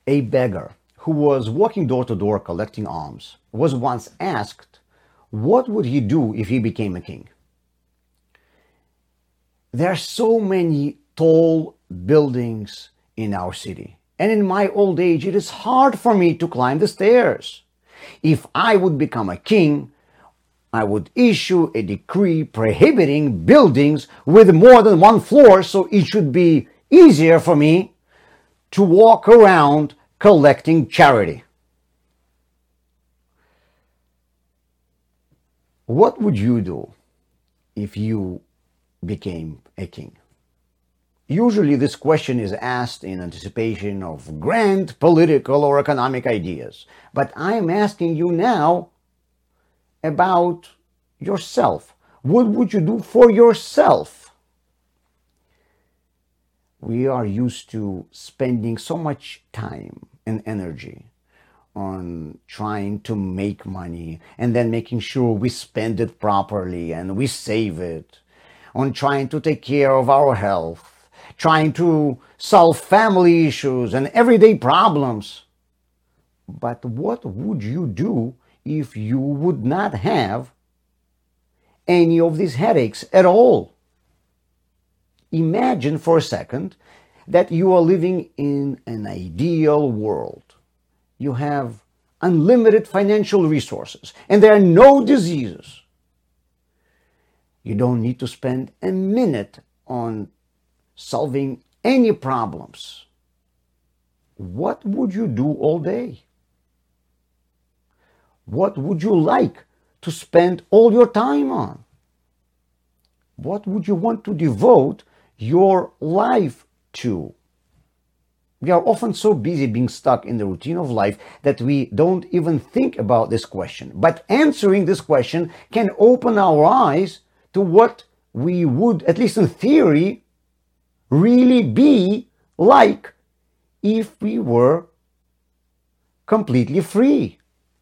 A beggar who was walking door to door collecting alms was once asked what would he do if he became a king. There are so many tall buildings in our city, and in my old age it is hard for me to climb the stairs. If I would become a king, I would issue a decree prohibiting buildings with more than one floor so it should be easier for me to walk around collecting charity. What would you do if you became a king? Usually, this question is asked in anticipation of grand political or economic ideas. But I am asking you now about yourself. What would you do for yourself? We are used to spending so much time and energy on trying to make money and then making sure we spend it properly and we save it, on trying to take care of our health, trying to solve family issues and everyday problems. But what would you do if you would not have any of these headaches at all? Imagine for a second that you are living in an ideal world. You have unlimited financial resources and there are no diseases. You don't need to spend a minute on solving any problems. What would you do all day? What would you like to spend all your time on? What would you want to devote your life to? We are often so busy being stuck in the routine of life that we don't even think about this question. But answering this question can open our eyes to what we would, at least in theory, really be like if we were completely free.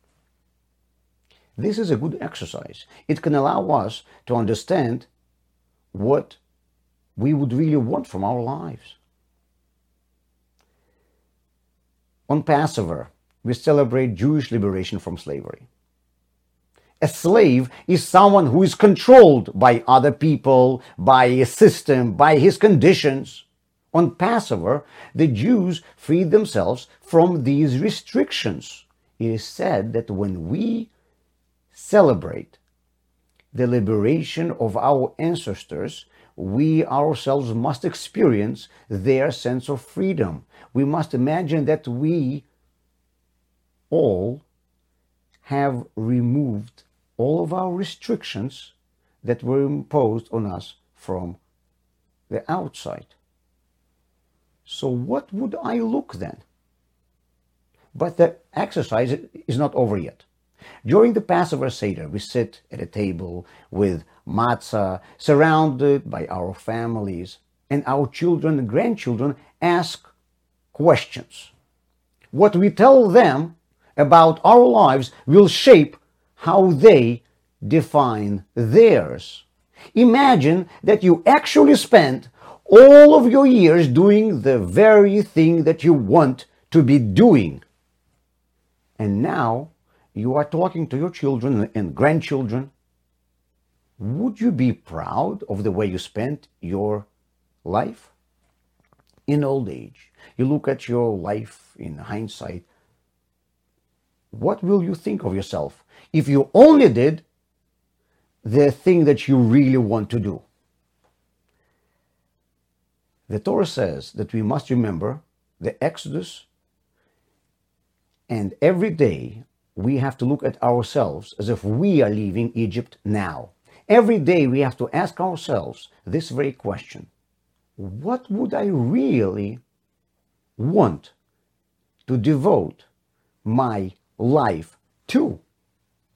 This is a good exercise. It can allow us to understand what we would really want from our lives. On Passover, we celebrate Jewish liberation from slavery. A slave is someone who is controlled by other people, by a system, by his conditions. On Passover, the Jews freed themselves from these restrictions. It is said that when we celebrate the liberation of our ancestors, we ourselves must experience their sense of freedom. We must imagine that we all have removed all of our restrictions that were imposed on us from the outside. So what would I look then? But the exercise is not over yet. During the Passover Seder, we sit at a table with matzah, surrounded by our families, and our children and grandchildren ask questions. What we tell them about our lives will shape how they define theirs. Imagine that you actually spent all of your years doing the very thing that you want to be doing. And now you are talking to your children and grandchildren. Would you be proud of the way you spent your life? In old age, you look at your life in hindsight. What will you think of yourself if you only did the thing that you really want to do? The Torah says that we must remember the Exodus, and every day we have to look at ourselves as if we are leaving Egypt now. Every day we have to ask ourselves this very question: what would I really want to devote my life to?